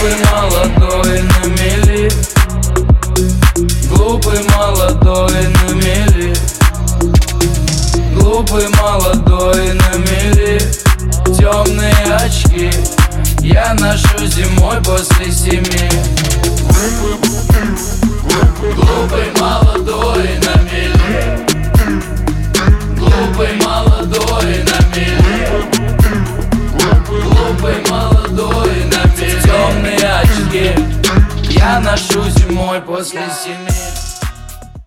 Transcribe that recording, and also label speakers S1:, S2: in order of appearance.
S1: Глупый молодой на мели, глупый молодой на мели, глупый молодой на мели. Темные очки я ношу зимой после 7. Глупый молодой на мели, глупый молодой на мели, глупый молодой на мели. Темные очки я ношу зимой после 7.